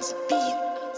the beat.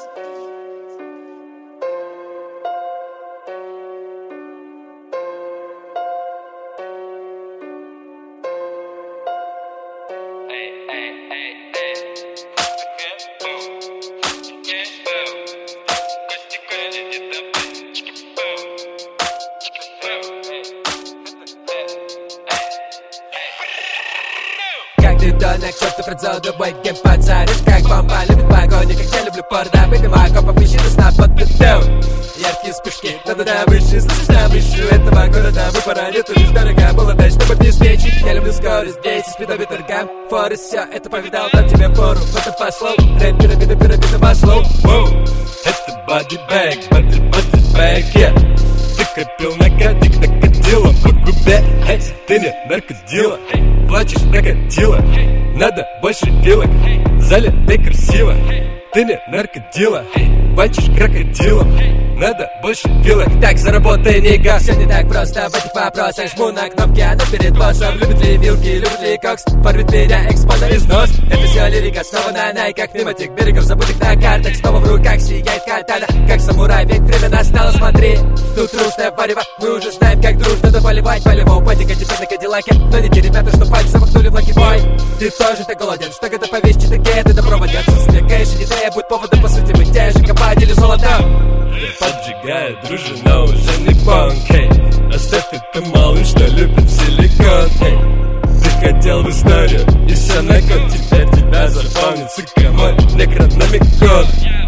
Как ты донок, черт, ты френдзону, мой геймпад заришь, как бомба, любит погони, как я люблю порно, поднимаю копов, ищи, но снап под down. Яркие вспышки, надо на выше, слышишь, на выше этого города, выбора нету, лишь дорога молодая, чтобы обеспечить. Я люблю скорость, здесь, спидометр гам, Форест, все это повидал, дам тебе фору, в этом пошло, рэп, пирамида, масло. Это бодибэг, бодибэг, yeah. Ты копил наркотик, накатила по губе, эй, ты не наркодила, плачешь крокодила, надо больше вилок, в зале ты красиво, ты не наркодила, плачешь крокодилом, надо больше вилок. Так, заработай, нига, все не так просто в этих вопросах. Жму на кнопки, она перед боссом. Любит ли вилки, любит ли кокс, порвет меня экспо на износ. Это все лирика, снова на найках, пневматик, берегов забытых на картах. Снова в руках сияет катана, как самурай, ведь время настало, смотри. Тут трушное варево, мы уже знаем, как дружно дополивать полевого патика теперь на кадиллаке. Но не те ребята, что пальцы замахнули в лаки-бой. Ты тоже так голоден, что когда повесишь такие, ты допроводят. Отсутствие кэша не требует повода, по сути, мы те же копатели золотом. Поджигает, дружи, но уже не понк, эй. Оставь это малыш, что любит силикон, эй. Ты хотел в историю, и все на код, теперь тебя запомнит, сука, мой некрономикон.